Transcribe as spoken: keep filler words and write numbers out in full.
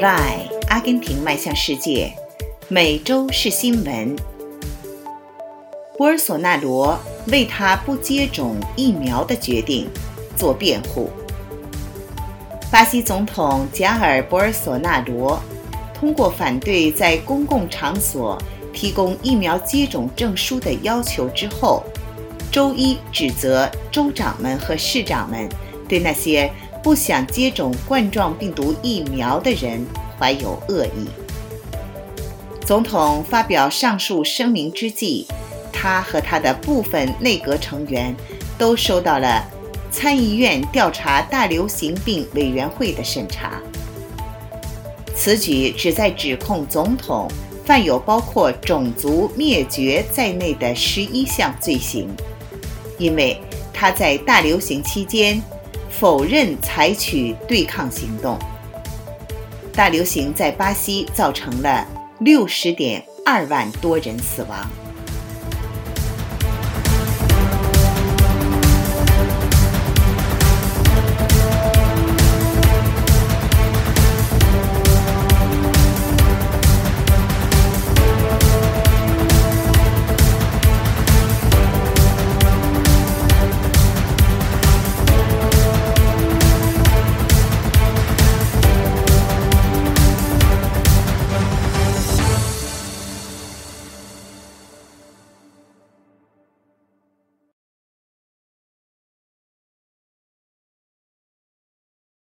Sky 阿根廷迈向世界，每周是新闻。波尔索纳罗为他不接种疫苗的决定做辩护。巴西总统加尔·波尔索纳罗通过反对在公共场所提供疫苗接种证书的要求之后，周一指责州长们和市长们对那些不想接种冠状病毒疫苗的人怀有恶意。总统发表上述声明之际，他和他的部分内阁成员都受到了参议院调查大流行病委员会的审查。此举旨在指控总统犯有包括种族灭绝在内的十一项罪行，因为他在大流行期间否认采取对抗行动。大流行在巴西造成了 六十点二万多人死亡。